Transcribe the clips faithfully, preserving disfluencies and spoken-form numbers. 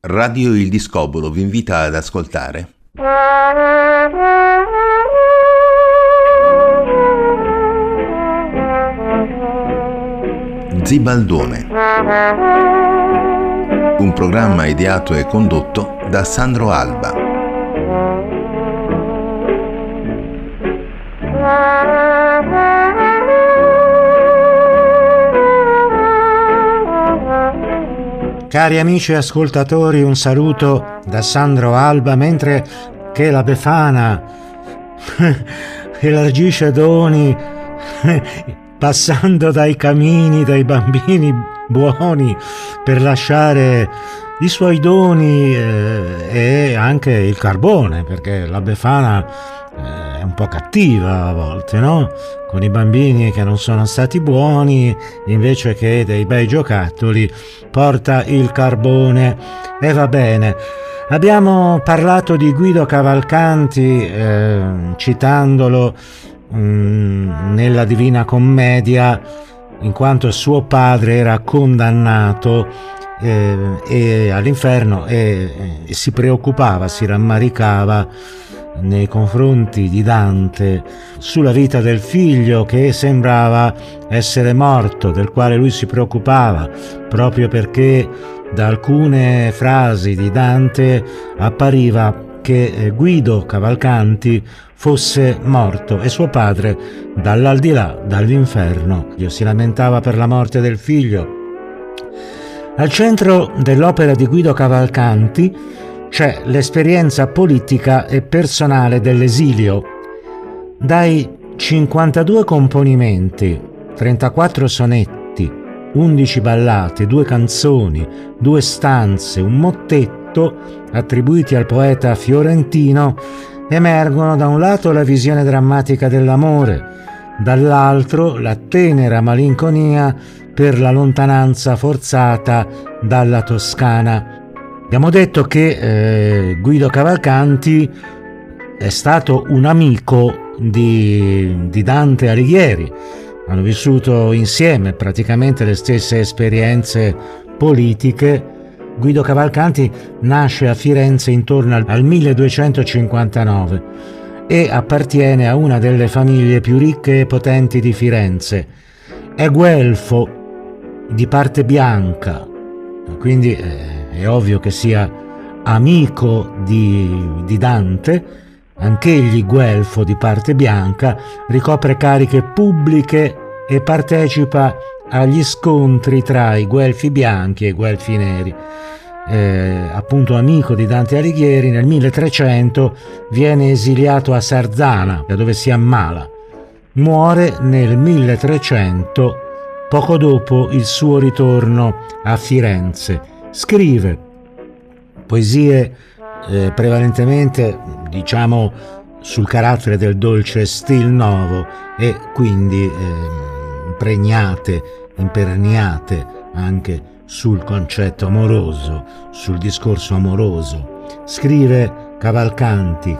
Radio Il Discobolo vi invita ad ascoltare Zibaldone, un programma ideato e condotto da Sandro Alba. Cari amici ascoltatori, un saluto da Sandro Alba, mentre che la Befana elargisce doni passando dai camini, dai bambini buoni per lasciare i suoi doni eh, e anche il carbone, perché la Befana eh, è un po' cattiva a volte, no? Con i bambini che non sono stati buoni, invece che dei bei giocattoli porta il carbone. E va bene, abbiamo parlato di Guido Cavalcanti eh, citandolo mh, nella Divina Commedia, in quanto suo padre era condannato eh, e all'inferno e, e si preoccupava, si rammaricava nei confronti di Dante sulla vita del figlio che sembrava essere morto, del quale lui si preoccupava proprio perché da alcune frasi di Dante appariva che Guido Cavalcanti fosse morto e suo padre dall'aldilà, dall'inferno, si lamentava per la morte del figlio. Al centro dell'opera di Guido Cavalcanti c'è l'esperienza politica e personale dell'esilio. Dai cinquantadue componimenti, trentaquattro sonetti, undici ballate, due canzoni, due stanze, un mottetto attribuiti al poeta fiorentino, emergono da un lato la visione drammatica dell'amore, dall'altro la tenera malinconia per la lontananza forzata dalla Toscana. Abbiamo detto che eh, Guido Cavalcanti è stato un amico di, di Dante Alighieri, hanno vissuto insieme praticamente le stesse esperienze politiche. Guido Cavalcanti nasce a Firenze intorno al, al milleduecentocinquantanove e appartiene a una delle famiglie più ricche e potenti di Firenze. È guelfo di parte bianca, quindi eh, è ovvio che sia amico di, di Dante, anch'egli guelfo di parte bianca, ricopre cariche pubbliche e partecipa agli scontri tra i guelfi bianchi e i guelfi neri. Eh, appunto amico di Dante Alighieri, nel milletrecento viene esiliato a Sarzana, da dove si ammala. Muore nel milletrecento, poco dopo il suo ritorno a Firenze. Scrive poesie eh, prevalentemente, diciamo, sul carattere del dolce stil novo e quindi eh, impregnate, imperniate anche sul concetto amoroso, sul discorso amoroso. Scrive Cavalcanti: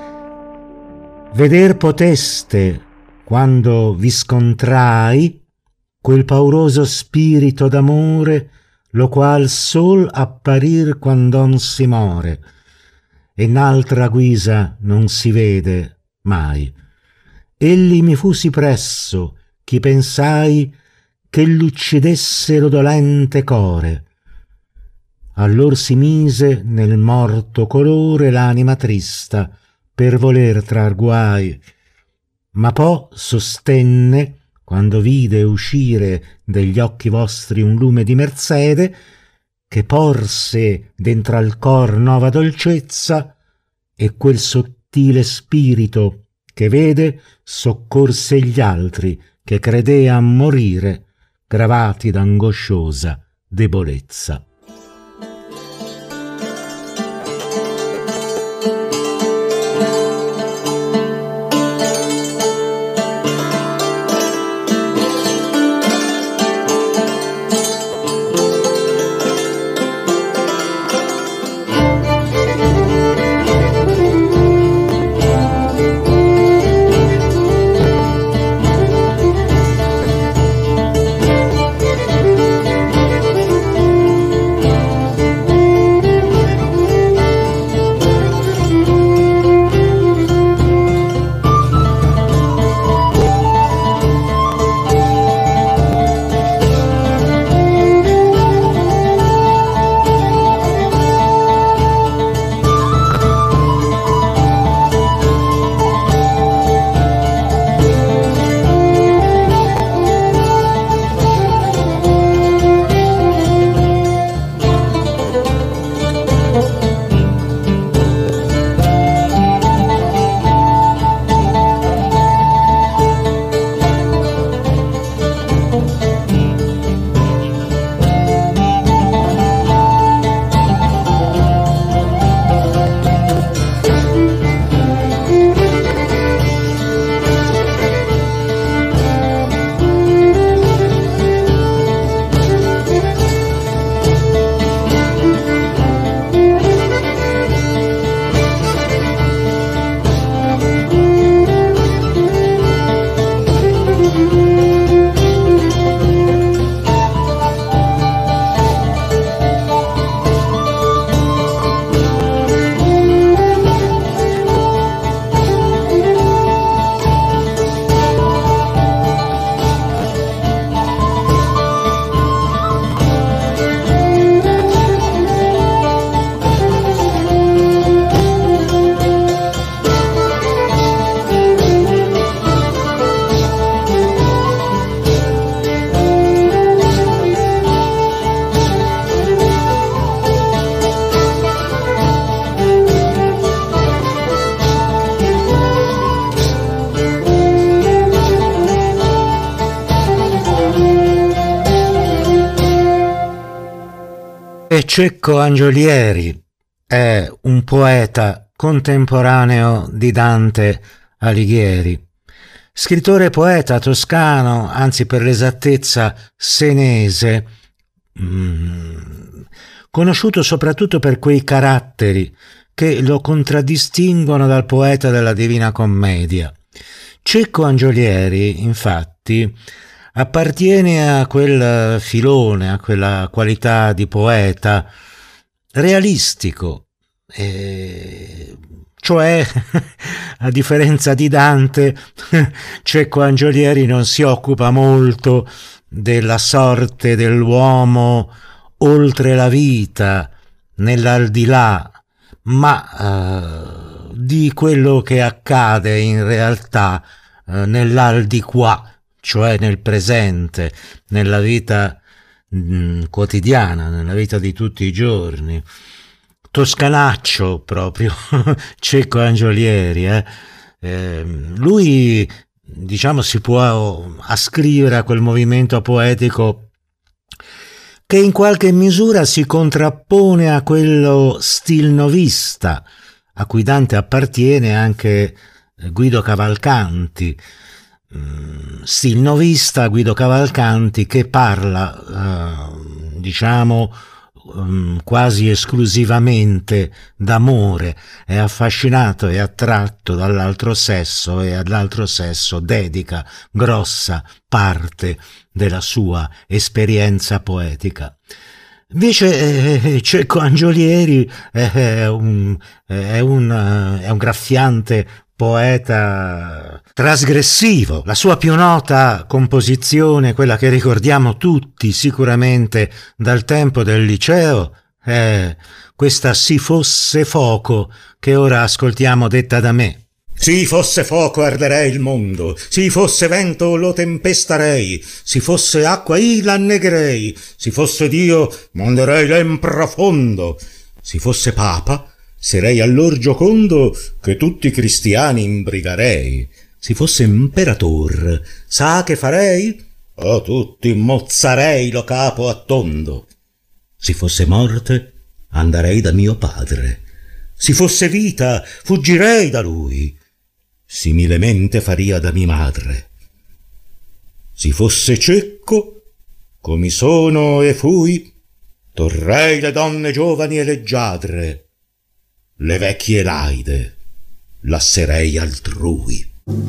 veder poteste, quando vi scontrai, quel pauroso spirito d'amore, lo qual sol apparir quand'on si more, e n'altra guisa non si vede mai. Elli mi fu sì presso, chi pensai che l'uccidesse lo dolente core. Allor si mise nel morto colore l'anima trista per voler trar guai, ma pò sostenne, quando vide uscire degli occhi vostri un lume di merzede, che porse dentro al cor nova dolcezza, e quel sottile spirito che vede soccorse gli altri che credean morire, gravati d'angosciosa debolezza. Cecco Angiolieri è un poeta contemporaneo di Dante Alighieri, scrittore e poeta toscano, anzi per l'esattezza senese, mh, conosciuto soprattutto per quei caratteri che lo contraddistinguono dal poeta della Divina Commedia. Cecco Angiolieri, infatti, appartiene a quel filone, a quella qualità di poeta realistico, eh, cioè a differenza di Dante, Cecco Angiolieri non si occupa molto della sorte dell'uomo oltre la vita, nell'aldilà, ma eh, di quello che accade in realtà eh, nell'aldiquà, cioè nel presente, nella vita mh, quotidiana, nella vita di tutti i giorni. Toscanaccio proprio, Cecco Angiolieri. Eh? Eh, lui, diciamo, si può ascrivere a quel movimento poetico che in qualche misura si contrappone a quello stilnovista, a cui Dante appartiene anche Guido Cavalcanti. Stilnovista Guido Cavalcanti, che parla, eh, diciamo, um, quasi esclusivamente d'amore, è affascinato e attratto dall'altro sesso e all'altro sesso dedica grossa parte della sua esperienza poetica. Invece eh, Cecco Angiolieri è un, è un, è un graffiante poeta trasgressivo. La sua più nota composizione, quella che ricordiamo tutti sicuramente dal tempo del liceo, è questa Si fosse fuoco che ora ascoltiamo detta da me. Si fosse fuoco arderei il mondo, si fosse vento lo tempestarei, si fosse acqua io l'annegherei, si fosse Dio monderei l'en profondo, si fosse papa sarei allor giocondo che tutti i cristiani imbrigarei, si fosse imperator sa che farei? O tutti mozzarei lo capo a tondo, si fosse morte andarei da mio padre, si fosse vita fuggirei da lui, similemente faria da mia madre. Si fosse cecco, come sono e fui, torrei le donne giovani e leggiadre, le vecchie laide lasserei altrui.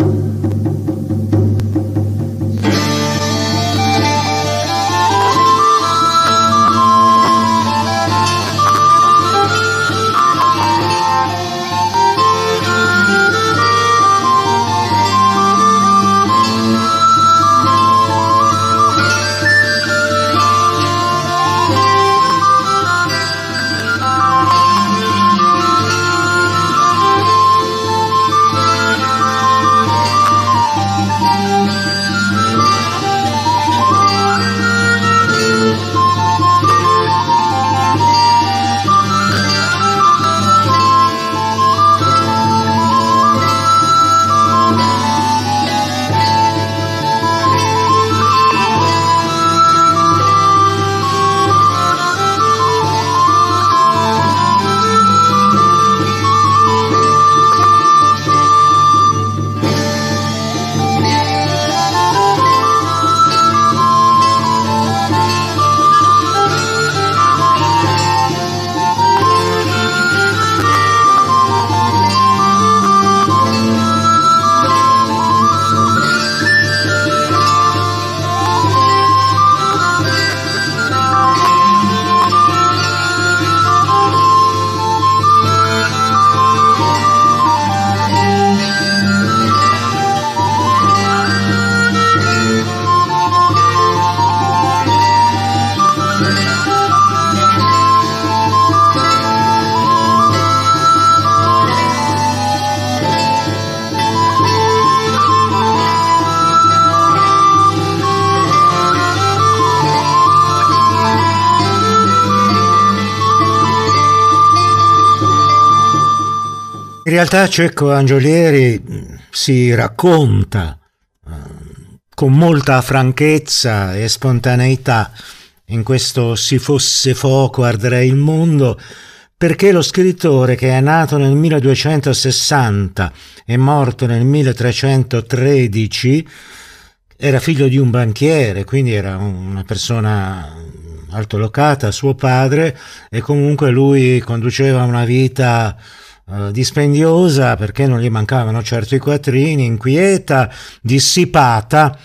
In realtà Cecco Angiolieri si racconta eh, con molta franchezza e spontaneità in questo Si fosse fuoco arderei il mondo, perché lo scrittore, che è nato nel milleduecentosessanta e morto nel milletrecentotredici, era figlio di un banchiere, quindi era una persona altolocata, suo padre, e comunque lui conduceva una vita eh, dispendiosa, perché non gli mancavano certo i quattrini, inquieta, dissipata,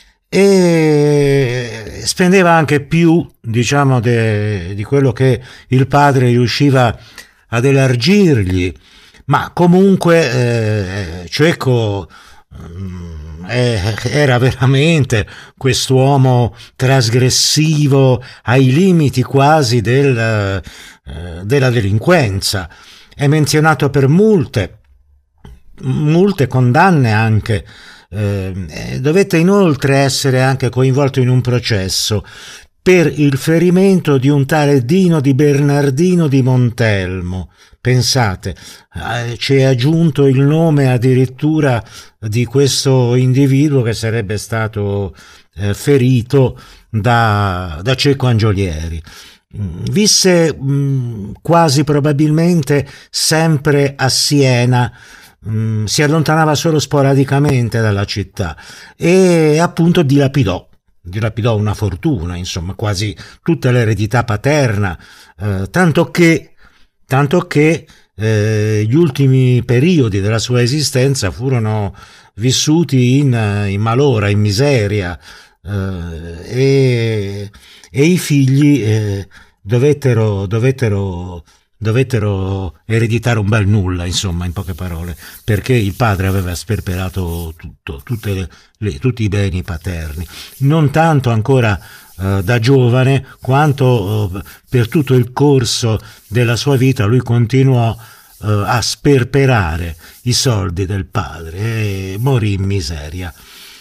e spendeva anche più, diciamo, de, di quello che il padre riusciva ad elargirgli, ma comunque eh, Cecco eh, era veramente quest'uomo trasgressivo ai limiti quasi del, eh, della delinquenza. È menzionato per multe, multe condanne anche. Eh, dovette inoltre essere anche coinvolto in un processo per il ferimento di un tale Dino di Bernardino di Montelmo. Pensate, eh, ci è aggiunto il nome addirittura di questo individuo che sarebbe stato eh, ferito da, da Cecco Angiolieri. Visse mh, quasi probabilmente sempre a Siena. Mm, si allontanava solo sporadicamente dalla città e appunto dilapidò, dilapidò una fortuna, insomma quasi tutta l'eredità paterna, eh, tanto che, tanto che eh, gli ultimi periodi della sua esistenza furono vissuti in, in malora, in miseria, eh, e, e i figli eh, dovettero, dovettero dovettero ereditare un bel nulla, insomma, in poche parole, perché il padre aveva sperperato tutto, tutte le, le, tutti i beni paterni, non tanto ancora eh, da giovane, quanto eh, per tutto il corso della sua vita lui continuò eh, a sperperare i soldi del padre e morì in miseria.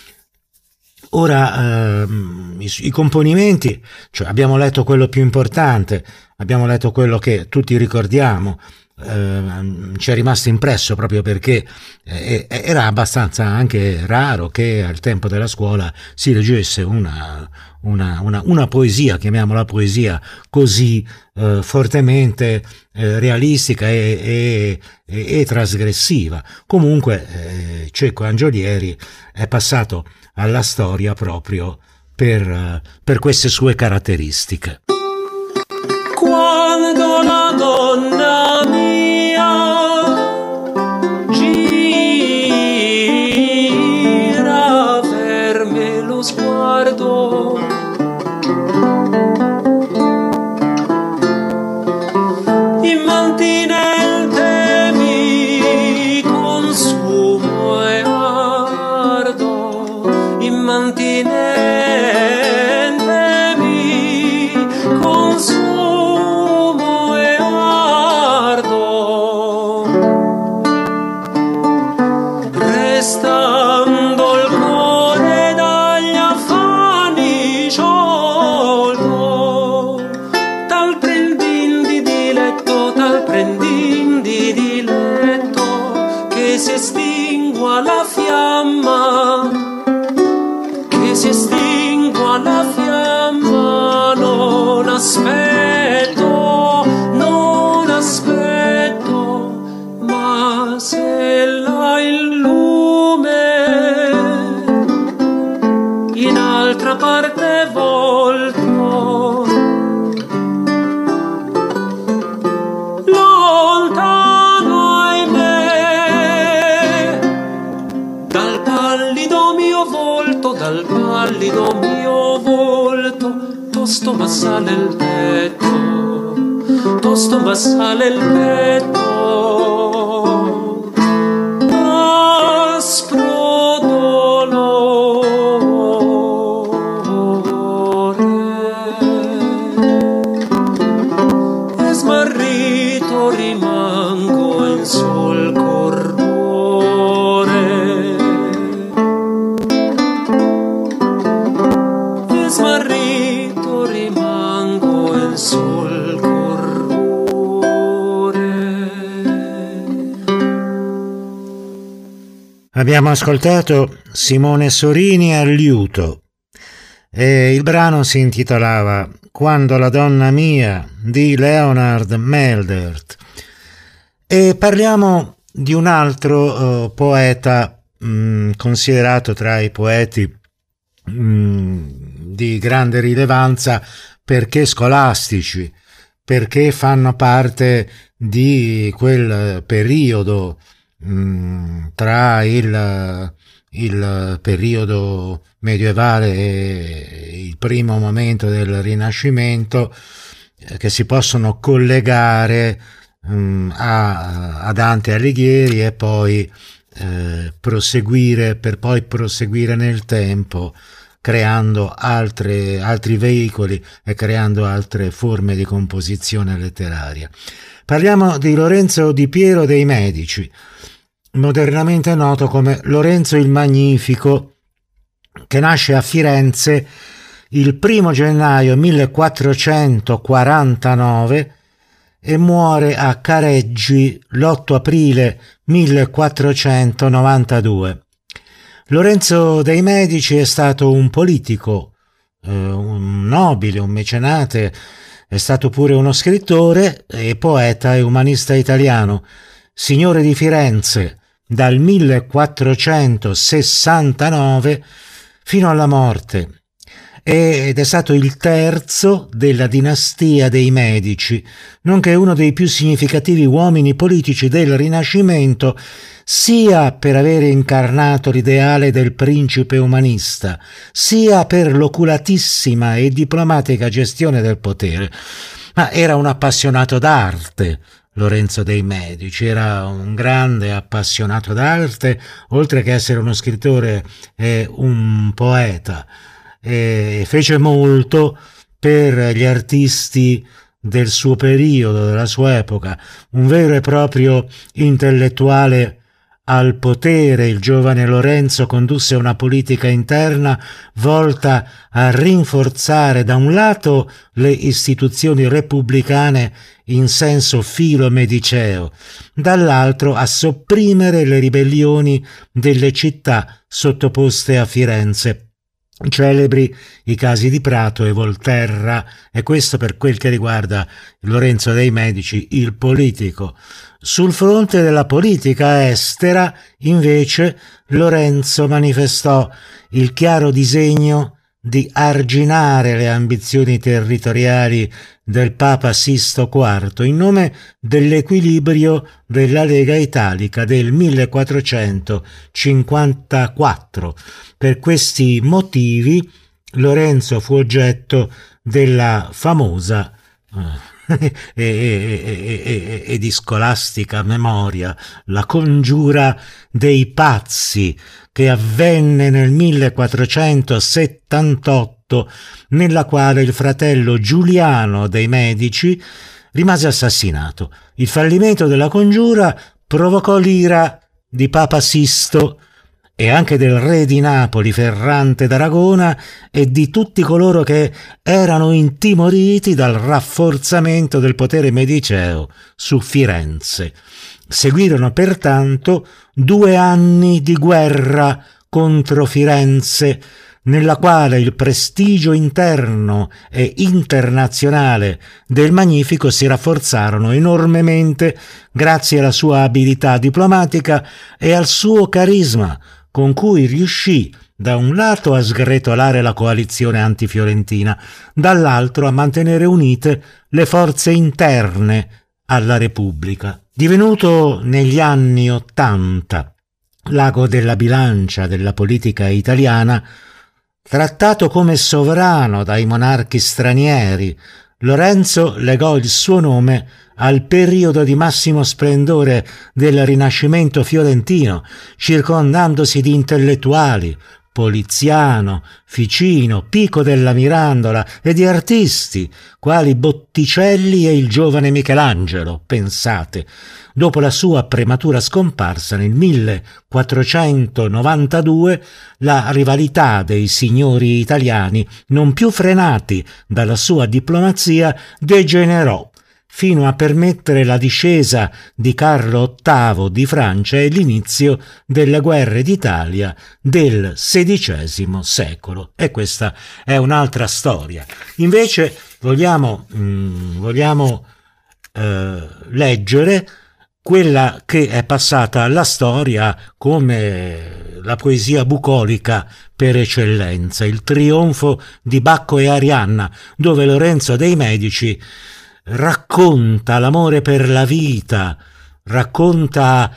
Ora, ehm, i, i componimenti, cioè abbiamo letto quello più importante, abbiamo letto quello che tutti ricordiamo, ehm, ci è rimasto impresso proprio perché eh, era abbastanza anche raro che al tempo della scuola si leggesse una, una, una, una poesia, chiamiamola poesia, così eh, fortemente eh, realistica e, e, e, e trasgressiva. Comunque eh, Cecco Angiolieri è passato alla storia proprio per, per queste sue caratteristiche. Quando la donna mia gira per me lo sguardo, immantinente mi consumo e ardo, immantinente mi consumo e ardo, restando il cuore dagli affanni sciolto, tal prendin di diletto, tal prendin di diletto, che si estingua la fiamma, che si estingua la fiamma, non aspetto, non aspetto, ma se la il lume in altra parte volto, lontano ahimè dal pallido mio volto, dal pallido mio volto, tosto m'assale il petto, tosto m'assale il petto, aspro dolore, e smarrito rimango in sol corrore, e smarrito rimango in sol corrore. Abbiamo ascoltato Simone Sorini al liuto, e il brano si intitolava Quando la donna mia di Leonard Meldert. E parliamo di un altro uh, poeta mh, considerato tra i poeti mh, di grande rilevanza perché scolastici, perché fanno parte di quel periodo mh, tra il, il periodo medievale e il primo momento del Rinascimento, eh, che si possono collegare mh, a, a Dante Alighieri e poi eh, proseguire per poi proseguire nel tempo, creando altre, altri veicoli e creando altre forme di composizione letteraria. Parliamo di Lorenzo Di Piero dei Medici, modernamente noto come Lorenzo il Magnifico, che nasce a Firenze il primo gennaio millequattrocentoquarantanove e muore a Careggi l'otto aprile millequattrocentonovantadue. Lorenzo dei Medici è stato un politico, eh, un nobile, un mecenate, è stato pure uno scrittore e poeta e umanista italiano, signore di Firenze dal millequattrocentosessantanove fino alla morte, ed è stato il terzo della dinastia dei Medici, nonché uno dei più significativi uomini politici del Rinascimento, sia per avere incarnato l'ideale del principe umanista, sia per l'oculatissima e diplomatica gestione del potere. Ma era un appassionato d'arte, Lorenzo dei Medici, era un grande appassionato d'arte, oltre che essere uno scrittore e un poeta, e fece molto per gli artisti del suo periodo, della sua epoca, un vero e proprio intellettuale al potere. Il giovane Lorenzo condusse una politica interna volta a rinforzare da un lato le istituzioni repubblicane in senso filomediceo, dall'altro a sopprimere le ribellioni delle città sottoposte a Firenze. Celebri i casi di Prato e Volterra, e questo per quel che riguarda Lorenzo dei Medici, il politico. Sul fronte della politica estera, invece, Lorenzo manifestò il chiaro disegno di arginare le ambizioni territoriali del Papa Sisto quarto in nome dell'equilibrio della Lega Italica del millequattrocentocinquantaquattro. Per questi motivi Lorenzo fu oggetto della famosa eh, e, e, e, e, e di scolastica memoria, la congiura dei pazzi, che avvenne nel millequattrocentosettantotto, nella quale il fratello Giuliano dei Medici rimase assassinato. Il fallimento della congiura provocò l'ira di Papa Sisto e anche del re di Napoli Ferrante d'Aragona e di tutti coloro che erano intimoriti dal rafforzamento del potere mediceo su Firenze. Seguirono pertanto due anni di guerra contro Firenze, nella quale il prestigio interno e internazionale del Magnifico si rafforzarono enormemente grazie alla sua abilità diplomatica e al suo carisma, con cui riuscì da un lato a sgretolare la coalizione antifiorentina, dall'altro a mantenere unite le forze interne alla Repubblica. Divenuto negli anni Ottanta l'ago della bilancia della politica italiana, trattato come sovrano dai monarchi stranieri, Lorenzo legò il suo nome al periodo di massimo splendore del Rinascimento fiorentino, circondandosi di intellettuali, Poliziano, Ficino, Pico della Mirandola e di artisti quali Botticelli e il giovane Michelangelo, pensate. Dopo la sua prematura scomparsa nel millequattrocentonovantadue, la rivalità dei signori italiani, non più frenati dalla sua diplomazia, degenerò fino a permettere la discesa di Carlo ottavo di Francia e l'inizio delle guerre d'Italia del sedicesimo secolo. E questa è un'altra storia. Invece vogliamo, mh, vogliamo eh, leggere quella che è passata alla storia come la poesia bucolica per eccellenza, il trionfo di Bacco e Arianna, dove Lorenzo dei Medici racconta l'amore per la vita, racconta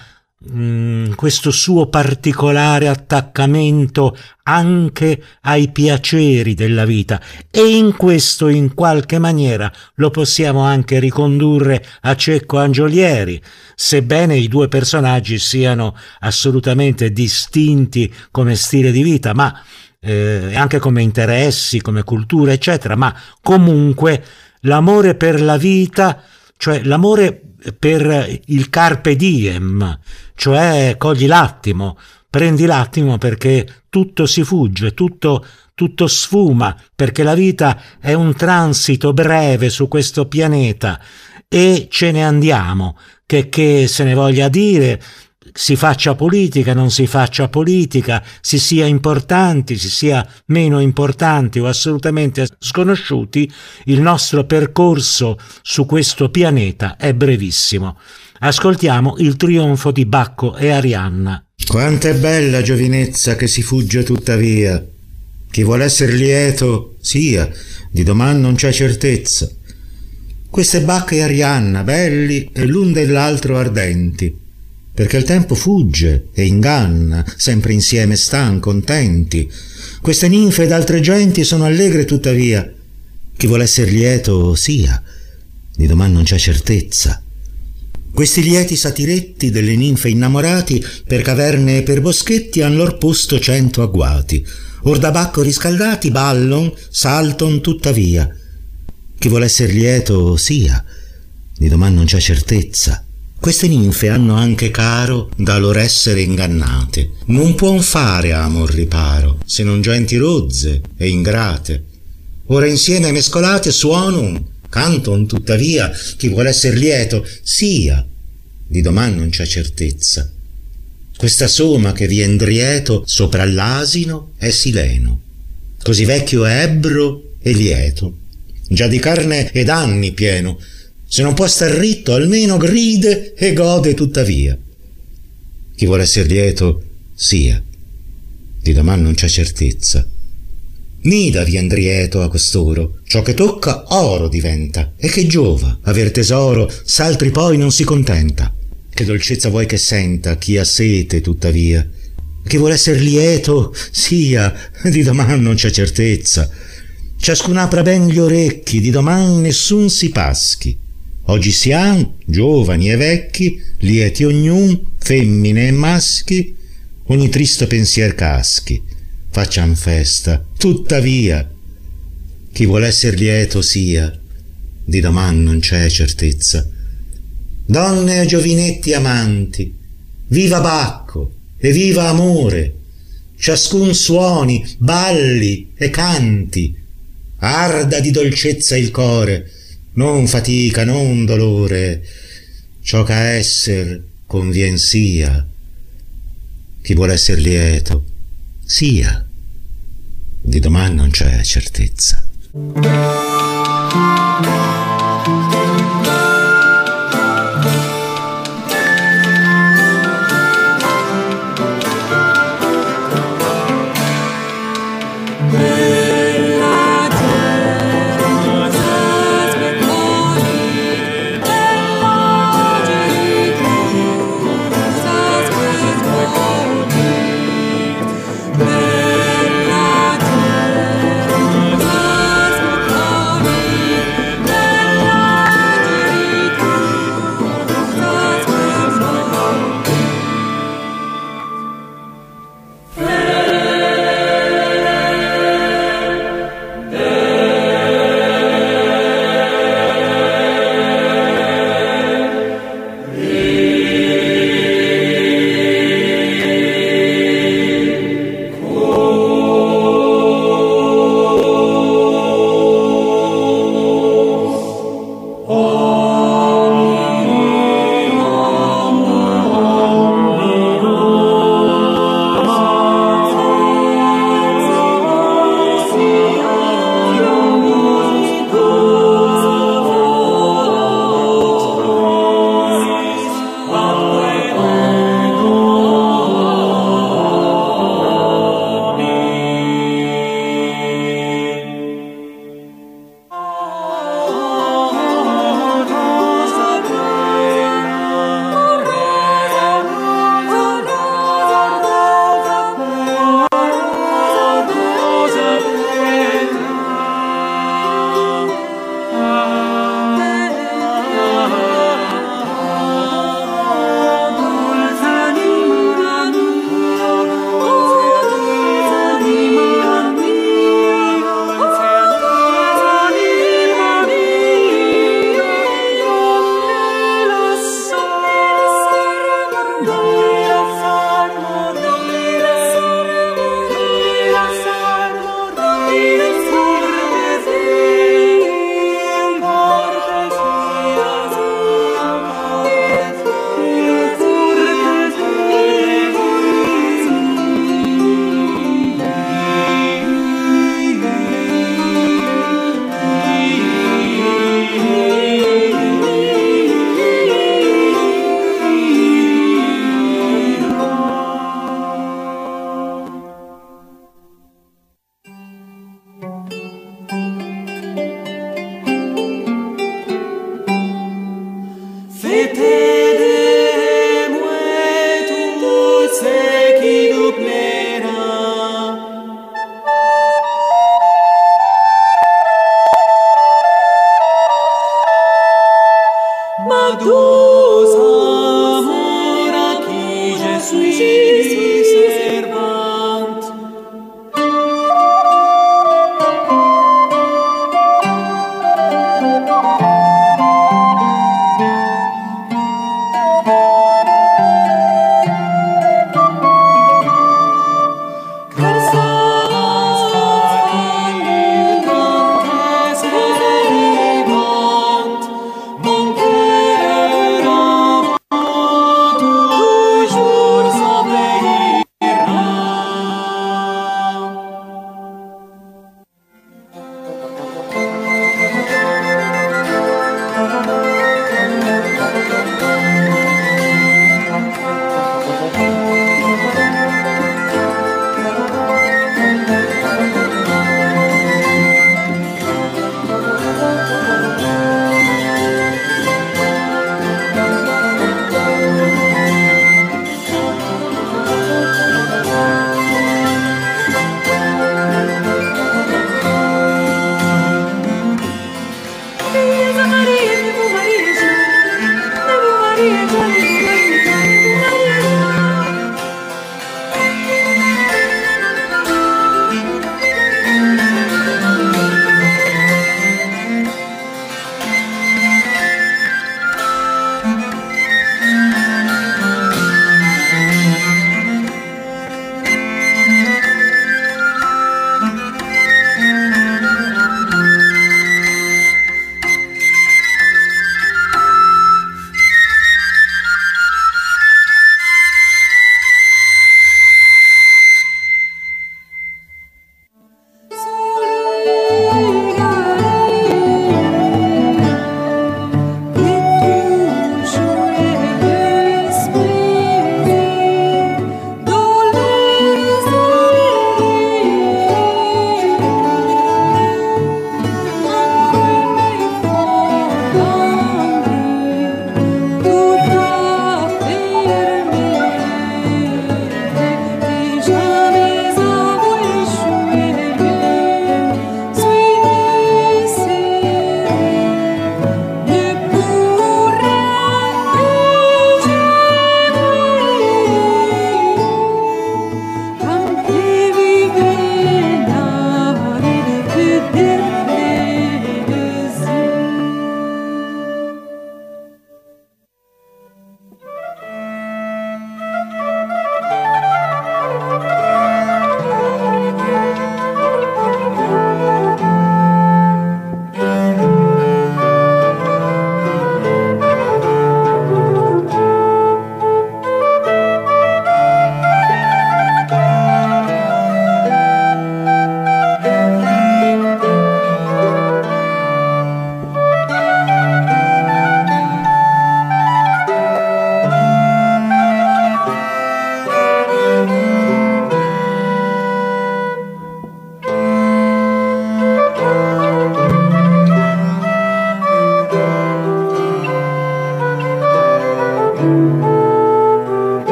mh, questo suo particolare attaccamento anche ai piaceri della vita, e in questo in qualche maniera lo possiamo anche ricondurre a Cecco Angiolieri, sebbene i due personaggi siano assolutamente distinti come stile di vita, ma eh, anche come interessi, come cultura, eccetera, ma comunque l'amore per la vita, cioè l'amore per il carpe diem, cioè cogli l'attimo, prendi l'attimo perché tutto si fugge, tutto, tutto sfuma, perché la vita è un transito breve su questo pianeta e ce ne andiamo, che, che se ne voglia dire, si faccia politica, non si faccia politica, si sia importanti, si sia meno importanti o assolutamente sconosciuti, il nostro percorso su questo pianeta è brevissimo. Ascoltiamo il trionfo di Bacco e Arianna. Quanto è bella giovinezza che si fugge tuttavia. Chi vuol essere lieto sia, di doman non c'è certezza. Queste Bacco e Arianna, belli e l'un dell'altro ardenti, perché il tempo fugge e inganna, sempre insieme stan contenti. Queste ninfe ed altre genti sono allegre tuttavia. Chi vuol essere lieto sia, di doman non c'è certezza. Questi lieti satiretti delle ninfe innamorati per caverne e per boschetti han lor posto cento agguati. Or da Bacco riscaldati ballon, salton tuttavia. Chi vuol essere lieto sia, di doman non c'è certezza. Queste ninfe hanno anche caro da lor essere ingannate. Non puon fare amor riparo, se non genti rozze e ingrate. Ora insieme mescolate suonon, canton tuttavia. Chi vuol essere lieto sia, di doman non c'è certezza. Questa soma che vien drieto sopra l'asino è sileno, così vecchio è ebbro e lieto, già di carne ed anni pieno. Se non può star ritto, almeno gride e gode tuttavia. Chi vuole essere lieto sia, di doman non c'è certezza. Mida vien drieto a costoro, ciò che tocca oro diventa, e che giova aver tesoro, s'altri poi non si contenta. Che dolcezza vuoi che senta chi ha sete tuttavia. Chi vuole essere lieto sia, di doman non c'è certezza. Ciascun apra ben gli orecchi, di doman nessun si paschi. Oggi siam, giovani e vecchi, lieti ognun, femmine e maschi, ogni tristo pensier caschi, facciam festa, tuttavia. Chi vuol essere lieto sia, di doman non c'è certezza. Donne e giovinetti amanti, viva Bacco e viva amore, ciascun suoni, balli e canti, arda di dolcezza il core, non fatica, non dolore, ciò che a esser convien sia. Chi vuol essere lieto sia, di doman non c'è certezza. Bella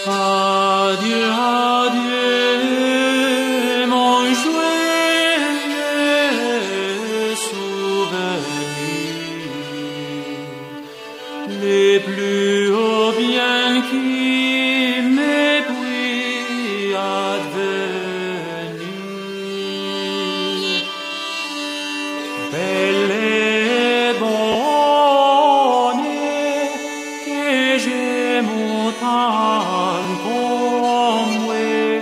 Adieu, adieu, mon joyeux souvenir, les plus hauts biens qui m'aient pu advenir. Belle et bonne que j'aime autant comme moi.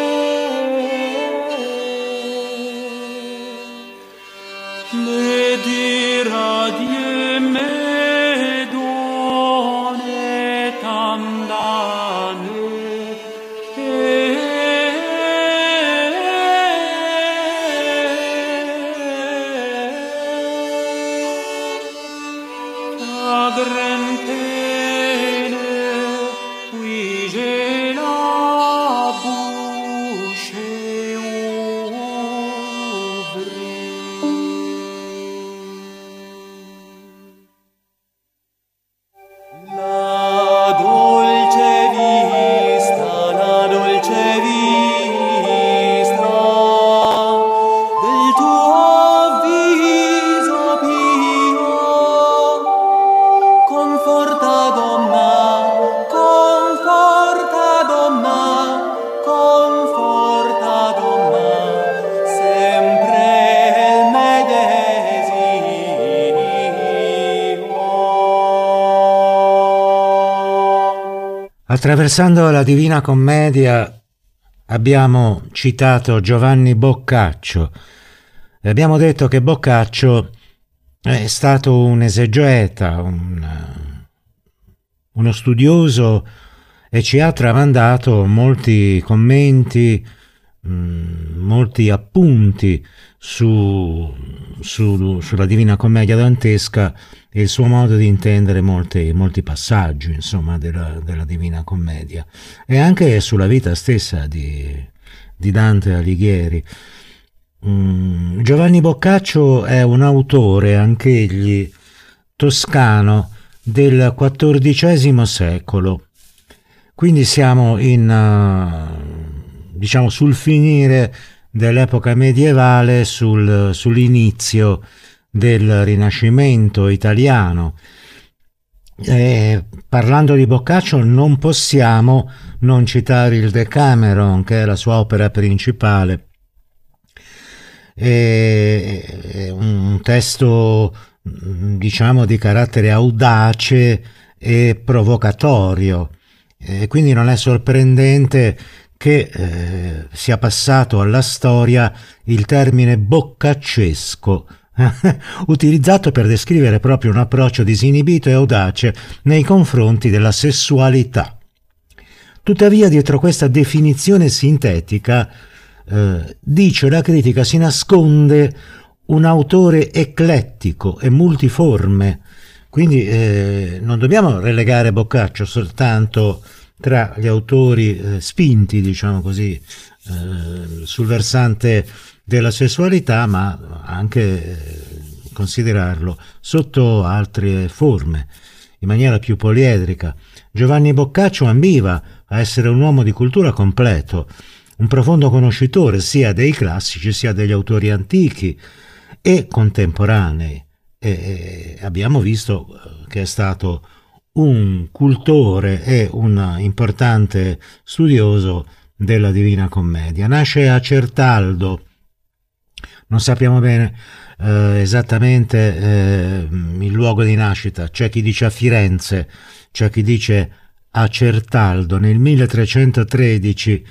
Le dire adieu me donne tant d'années. Ta grande peine, oui j'ai la bouche ouvrie. La dolce vista, la dolce vista del tuo viso pio, conforta donna, conforta donna, conforta donna, sempre il medesimo. Attraversando la Divina Commedia abbiamo citato Giovanni Boccaccio e abbiamo detto che Boccaccio è stato un esegeta, un, uno studioso e ci ha tramandato molti commenti, mh, molti appunti su, su- sulla Divina Commedia dantesca e il suo modo di intendere molti, molti passaggi, insomma, della, della Divina Commedia e anche sulla vita stessa di, di Dante Alighieri. Mm, Giovanni Boccaccio è un autore, anch'egli toscano, del quattordicesimo secolo, quindi siamo in, eh, diciamo, sul finire dell'epoca medievale, sul- sull'inizio del Rinascimento italiano. E parlando di Boccaccio non possiamo non citare il Decameron, che è la sua opera principale. È è un testo, mh, diciamo, di carattere audace e provocatorio, e quindi non è sorprendente che eh, sia passato alla storia il termine boccaccesco, utilizzato per descrivere proprio un approccio disinibito e audace nei confronti della sessualità. Tuttavia, dietro questa definizione sintetica, eh, dice la critica, si nasconde un autore eclettico e multiforme. Quindi eh, non dobbiamo relegare Boccaccio soltanto tra gli autori eh, spinti, diciamo così, eh, sul versante della sessualità, ma anche eh, considerarlo sotto altre forme, in maniera più poliedrica. Giovanni Boccaccio ambiva a essere un uomo di cultura completo, un profondo conoscitore sia dei classici sia degli autori antichi e contemporanei. E abbiamo visto che è stato un cultore e un importante studioso della Divina Commedia. Nasce a Certaldo, non sappiamo bene eh, esattamente eh, il luogo di nascita, c'è chi dice a Firenze, c'è chi dice a Certaldo nel milletrecentotredici,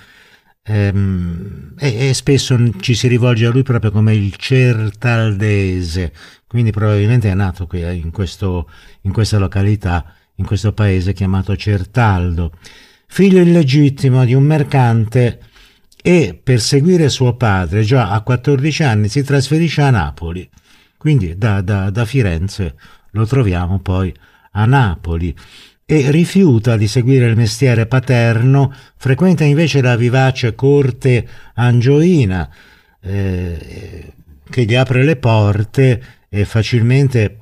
ehm, e, e spesso ci si rivolge a lui proprio come il Certaldese, quindi probabilmente è nato qui in, questo, in questa località, in questo paese chiamato Certaldo. Figlio illegittimo di un mercante, e per seguire suo padre già a quattordici anni si trasferisce a Napoli, quindi da, da, da Firenze lo troviamo poi a Napoli, e rifiuta di seguire il mestiere paterno, frequenta invece la vivace corte angioina, eh, che gli apre le porte e facilmente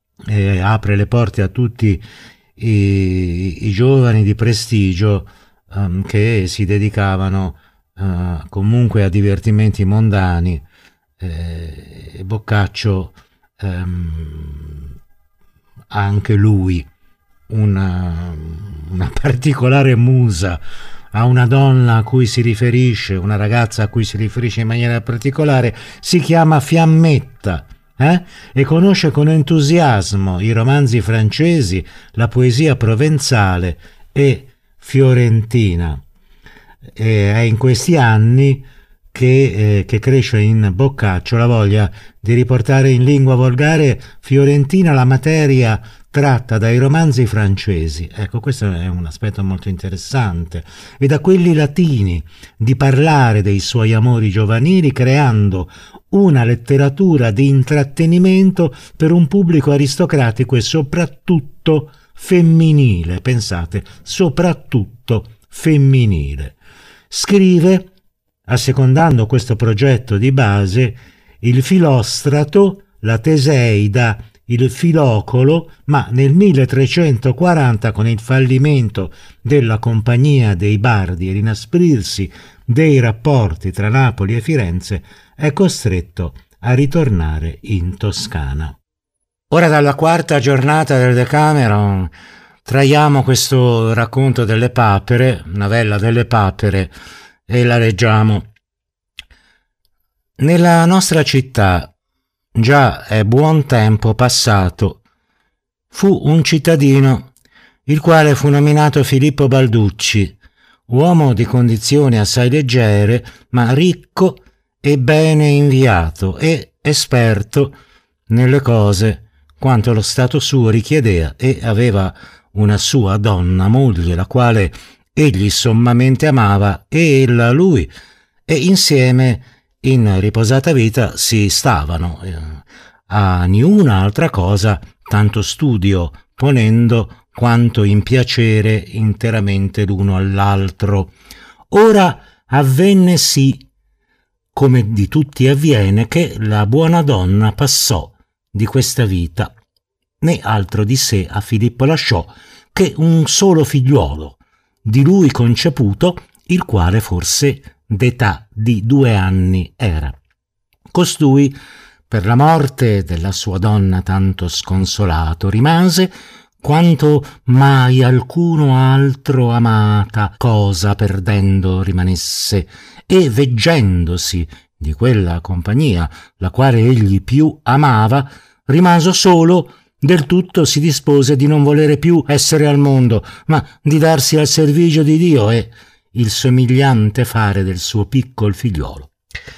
eh, apre le porte a tutti i, i giovani di prestigio um, che si dedicavano uh, comunque a divertimenti mondani. Eh, Boccaccio um, ha anche lui una, una particolare musa, ha una donna a cui si riferisce, una ragazza a cui si riferisce in maniera particolare, si chiama Fiammetta. Eh? E conosce con entusiasmo i romanzi francesi, la poesia provenzale e fiorentina. E è in questi anni che, eh, che cresce in Boccaccio la voglia di riportare in lingua volgare fiorentina la materia tratta dai romanzi francesi. Ecco, questo è un aspetto molto interessante. E da quelli latini, di parlare dei suoi amori giovanili, creando una letteratura di intrattenimento per un pubblico aristocratico e soprattutto femminile. Pensate, soprattutto femminile. Scrive, assecondando questo progetto di base, il Filostrato, la Teseida, il Filocolo, ma nel milletrecentoquaranta, con il fallimento della Compagnia dei Bardi e l'inasprirsi dei rapporti tra Napoli e Firenze, è costretto a ritornare in Toscana. Ora, dalla quarta giornata del Decameron traiamo questo racconto delle papere, novella delle papere, e la leggiamo. Nella nostra città già è buon tempo passato. Fu un cittadino, il quale fu nominato Filippo Balducci, uomo di condizioni assai leggere, ma ricco e bene inviato e esperto nelle cose quanto lo stato suo richiedea, e aveva una sua donna moglie, la quale egli sommamente amava, e ella lui, e insieme in riposata vita si stavano, eh, a niuna altra cosa tanto studio ponendo quanto in piacere interamente l'uno all'altro. Ora avvenne sì, come di tutti avviene, che la buona donna passò di questa vita, né altro di sé a Filippo lasciò che un solo figliuolo, di lui conceputo, il quale forse d'età di due anni era. Costui, per la morte della sua donna tanto sconsolato, rimase quanto mai alcuno altro amata cosa perdendo rimanesse, e veggendosi di quella compagnia la quale egli più amava, rimaso solo, del tutto si dispose di non volere più essere al mondo, ma di darsi al servigio di Dio e il somigliante fare del suo piccol figliolo.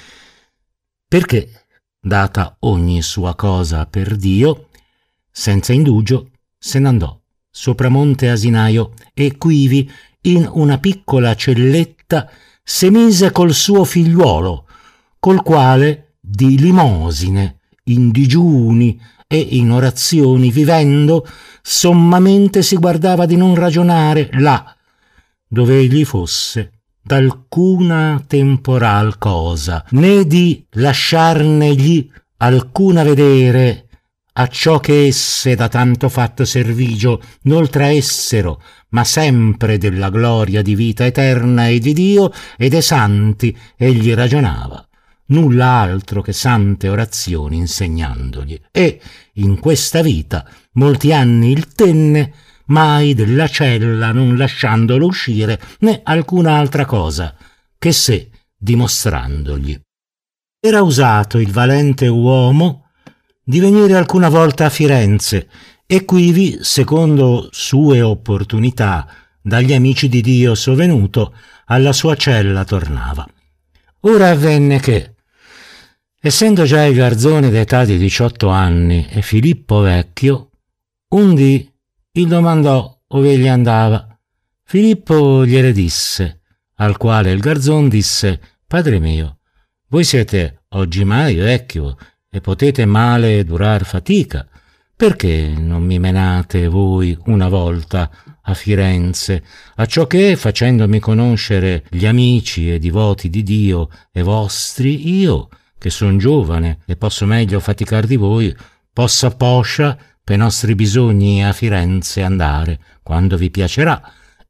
Perché, data ogni sua cosa per Dio, senza indugio se n'andò sopra Monte Asinaio, e quivi in una piccola celletta se mise col suo figliuolo, col quale di limosine, in digiuni e in orazioni vivendo, sommamente si guardava di non ragionare là, dove egli fosse, d'alcuna temporal cosa, né di lasciarnegli alcuna vedere a ciò che esse da tanto fatto servigio n'oltre essero, ma sempre della gloria di vita eterna e di Dio e dei santi egli ragionava, nulla altro che sante orazioni insegnandogli, e in questa vita molti anni il tenne, mai della cella non lasciandolo uscire, né alcuna altra cosa che sé dimostrandogli. Era usato il valente uomo di venire alcuna volta a Firenze, e quivi, secondo sue opportunità, dagli amici di Dio sovenuto, alla sua cella tornava. Ora avvenne che, essendo già il garzone d'età di diciotto anni e Filippo vecchio, un dì il domandò ove egli andava. Filippo gliele disse, al quale il garzon disse: «Padre mio, voi siete oggimai vecchio e potete male durar fatica. Perché non mi menate voi una volta a Firenze, acciò che, facendomi conoscere gli amici e divoti di Dio e vostri, io, che son giovane e posso meglio faticar di voi, possa poscia pe nostri bisogni a Firenze andare, quando vi piacerà,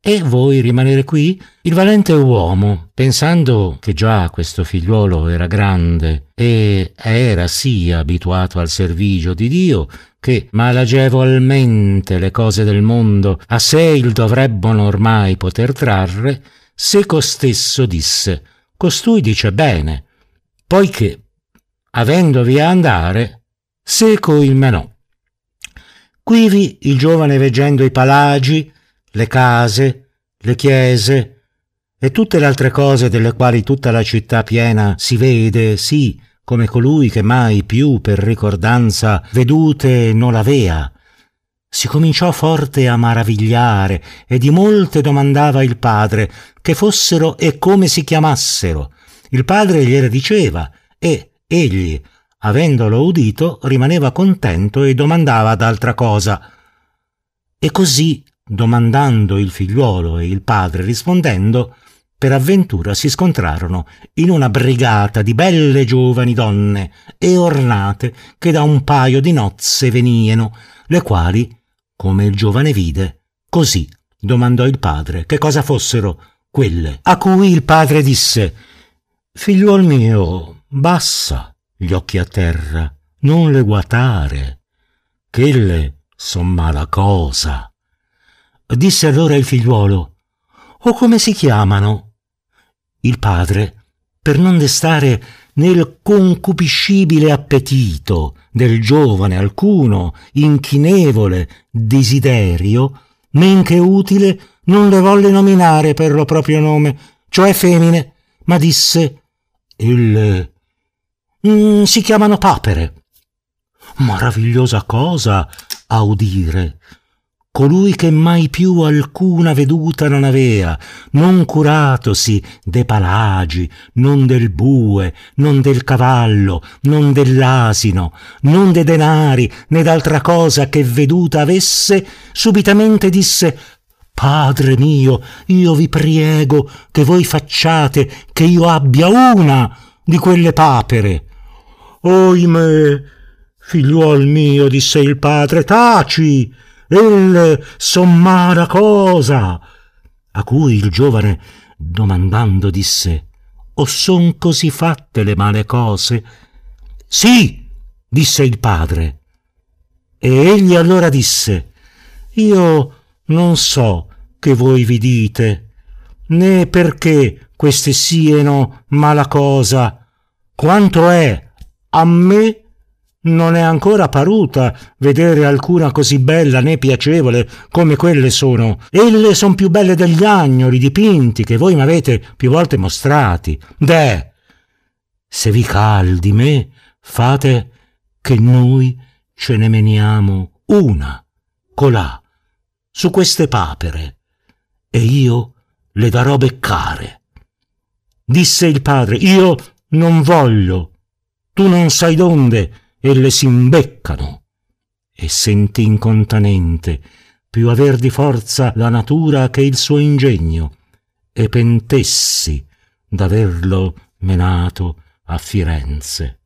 e voi rimanere qui? Il valente uomo, pensando che già questo figliuolo era grande e era sì abituato al servigio di Dio, che malagevolmente le cose del mondo a sé il dovrebbono ormai poter trarre, seco stesso disse: costui dice bene, poiché, avendovi a andare, seco il menò. Quivi il giovane, veggendo i palagi, le case, le chiese e tutte le altre cose delle quali tutta la città piena si vede, sì, come colui che mai più per ricordanza vedute non l'avea, si cominciò forte a maravigliare e di molte domandava il padre che fossero e come si chiamassero. Il padre gliele diceva e egli, avendolo udito, rimaneva contento e domandava d'altra cosa. E così, domandando il figliuolo e il padre rispondendo, per avventura si scontrarono in una brigata di belle giovani donne e ornate che da un paio di nozze venieno, le quali, come il giovane vide, così domandò il padre che cosa fossero quelle, a cui il padre disse: figliuol mio, bassa gli occhi a terra, non le guatare, ch'elle son mala cosa. Disse allora il figliuolo: o come si chiamano? Il padre, per non destare nel concupiscibile appetito del giovane alcuno inchinevole desiderio, men che utile, non le volle nominare per lo proprio nome, cioè femmine, ma disse: il mm, si chiamano papere. Maravigliosa cosa a udire! Colui che mai più alcuna veduta non avea, non curatosi de palagi, non del bue, non del cavallo, non dell'asino, non de denari, né d'altra cosa che veduta avesse, subitamente disse: Padre mio, io vi priego che voi facciate che io abbia una di quelle papere. Oimè, figliuol mio, disse il padre, taci! Elle son mala cosa. A cui il giovane, domandando, disse: o son così fatte le male cose? Sì, disse il padre. E egli allora disse: io non so che voi vi dite, né perché queste sieno mala cosa, quanto è a me non è ancora paruta vedere alcuna così bella né piacevole come quelle sono. Elle son più belle degli agnoli dipinti che voi m'avete più volte mostrati. Deh, se vi cal di me, fate che noi ce ne meniamo una, colà, su queste papere, e io le darò beccare. Disse il padre: io non voglio, tu non sai donde e le s'imbeccano. E sentì incontanente più aver di forza la natura che il suo ingegno, e pentessi d'averlo menato a Firenze.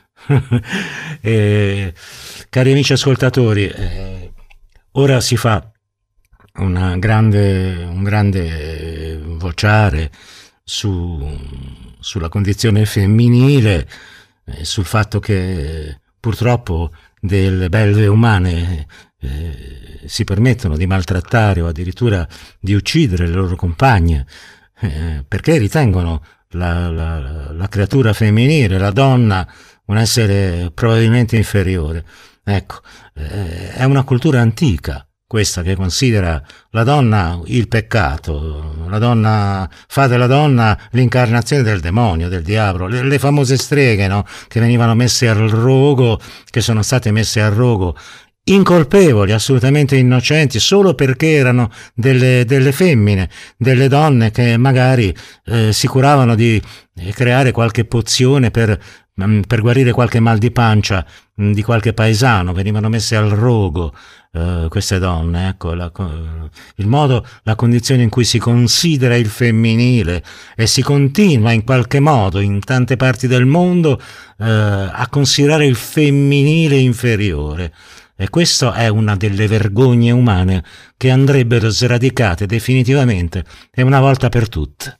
e, cari amici ascoltatori, eh, ora si fa una grande, un grande vociare su, sulla condizione femminile, eh, sul fatto che purtroppo delle belve umane eh, si permettono di maltrattare o addirittura di uccidere le loro compagne, eh, perché ritengono la, la, la creatura femminile, la donna, un essere probabilmente inferiore. Ecco, eh, è una cultura antica questa che considera la donna il peccato, la donna fa della donna l'incarnazione del demonio, del diavolo, le, le famose streghe, no? Che venivano messe al rogo, che sono state messe al rogo incolpevoli, assolutamente innocenti, solo perché erano delle, delle femmine, delle donne che magari eh, si curavano di eh, creare qualche pozione per per guarire qualche mal di pancia mh, di qualche paesano. Venivano messe al rogo uh, queste donne. Ecco la, il modo, la condizione in cui si considera il femminile e si continua in qualche modo in tante parti del mondo uh, a considerare il femminile inferiore. E questa è una delle vergogne umane che andrebbero sradicate definitivamente e una volta per tutte.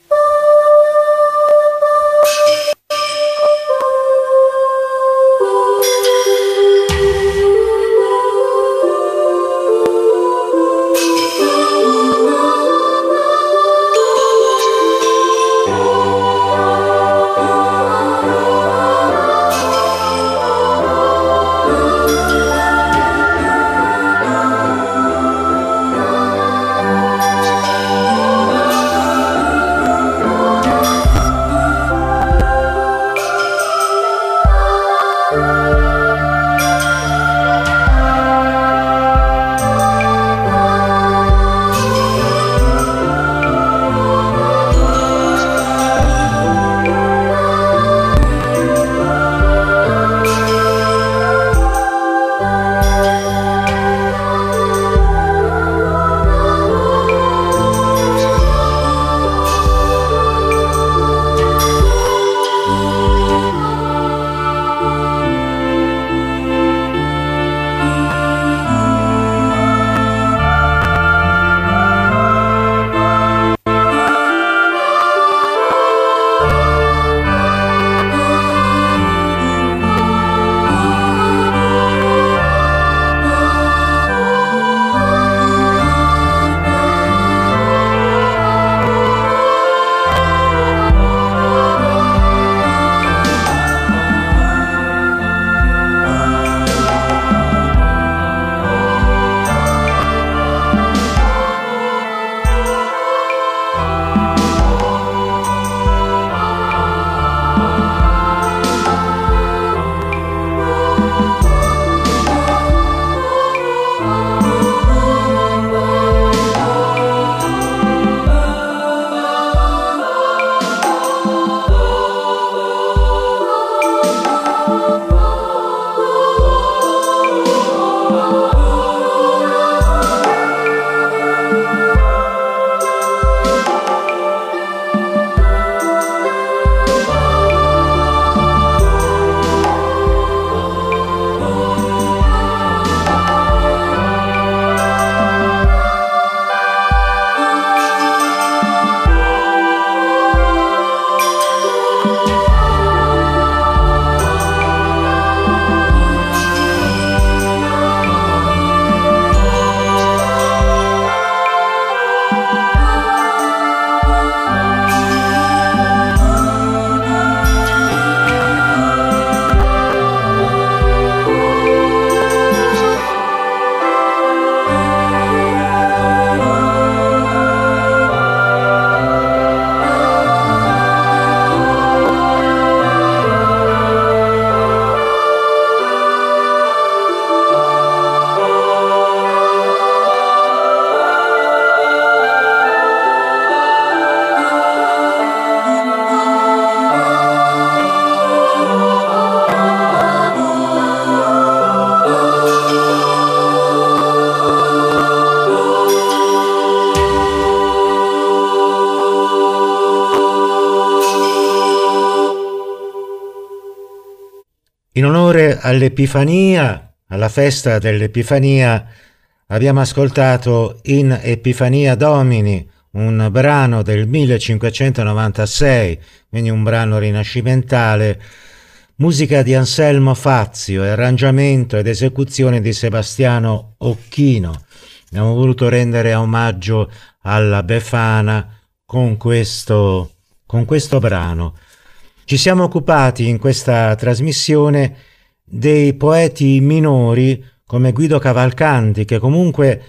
In onore all'Epifania, alla festa dell'Epifania, abbiamo ascoltato In Epifania Domini, un brano del millecinquecentonovantasei, quindi un brano rinascimentale, musica di Anselmo Fazio, arrangiamento ed esecuzione di Sebastiano Occhino. Abbiamo voluto rendere omaggio alla Befana con questo, con questo brano. Ci siamo occupati in questa trasmissione dei poeti minori come Guido Cavalcanti, che comunque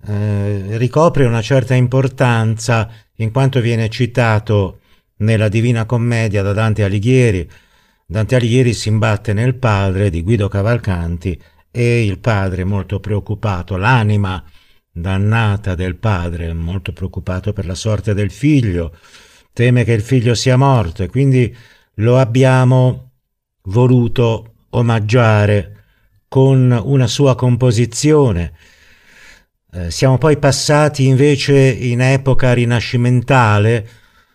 eh, ricopre una certa importanza in quanto viene citato nella Divina Commedia da Dante Alighieri. Dante Alighieri si imbatte nel padre di Guido Cavalcanti e il padre molto preoccupato, l'anima dannata del padre, molto preoccupato per la sorte del figlio, teme che il figlio sia morto e quindi lo abbiamo voluto omaggiare con una sua composizione. Eh, siamo poi passati invece in epoca rinascimentale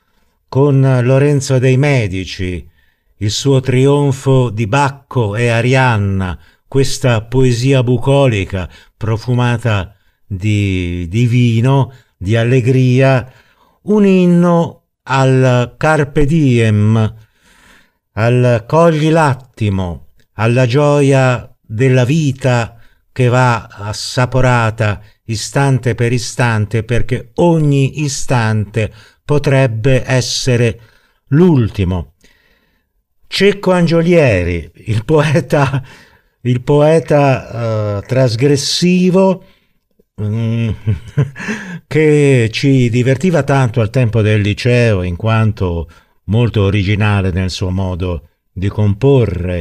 con Lorenzo dei Medici, il suo trionfo di Bacco e Arianna, questa poesia bucolica profumata di, di vino, di allegria, un inno al carpe diem, al cogli l'attimo, alla gioia della vita che va assaporata istante per istante, perché ogni istante potrebbe essere l'ultimo. Cecco Angiolieri, il poeta, il poeta uh, trasgressivo, mm, che ci divertiva tanto al tempo del liceo, in quanto molto originale nel suo modo di comporre.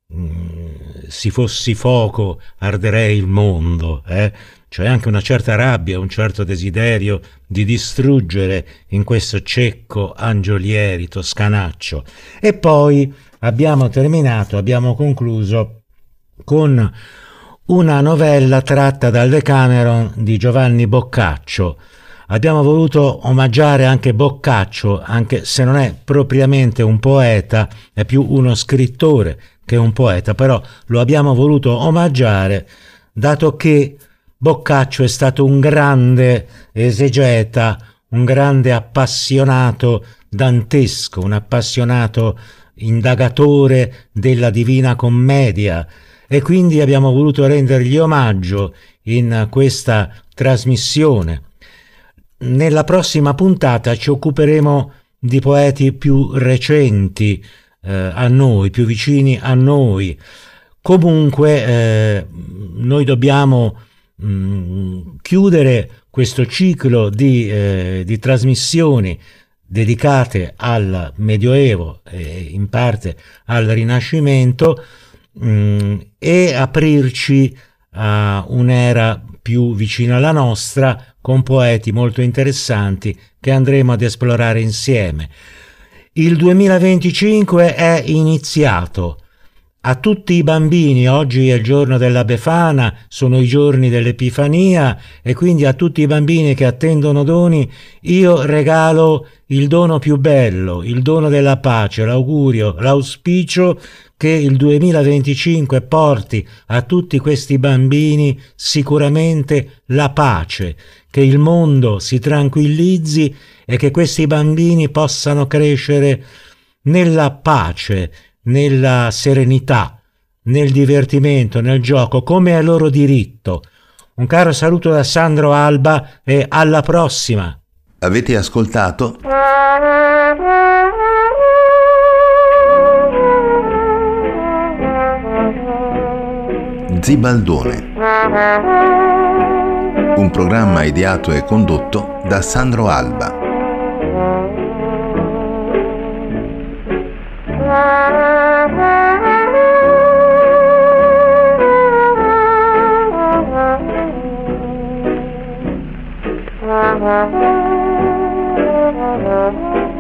Mm, se fossi fuoco arderei il mondo, eh? C'è anche una certa rabbia, un certo desiderio di distruggere in questo Cecco Angiolieri toscanaccio. E poi abbiamo terminato, abbiamo concluso con una novella tratta dal Decameron di Giovanni Boccaccio. Abbiamo voluto omaggiare anche Boccaccio, anche se non è propriamente un poeta, è più uno scrittore che un poeta, però lo abbiamo voluto omaggiare dato che Boccaccio è stato un grande esegeta, un grande appassionato dantesco, un appassionato indagatore della Divina Commedia, e quindi abbiamo voluto rendergli omaggio in questa trasmissione. Nella prossima puntata ci occuperemo di poeti più recenti eh, a noi, più vicini a noi. Comunque eh, noi dobbiamo mh, chiudere questo ciclo di, eh, di trasmissioni dedicate al Medioevo e in parte al Rinascimento mh, e aprirci a un'era più vicina alla nostra, con poeti molto interessanti che andremo ad esplorare insieme. Il duemilaventicinque è iniziato. A tutti i bambini, oggi è il giorno della Befana, sono i giorni dell'Epifania, e quindi a tutti i bambini che attendono doni io regalo il dono più bello, il dono della pace, l'augurio, l'auspicio che il duemilaventicinque porti a tutti questi bambini sicuramente la pace, che il mondo si tranquillizzi e che questi bambini possano crescere nella pace, nella serenità, nel divertimento, nel gioco, come è loro diritto. Un caro saluto da Sandro Alba e alla prossima! Avete ascoltato Zibaldone, un programma ideato e condotto da Sandro Alba. Thank you.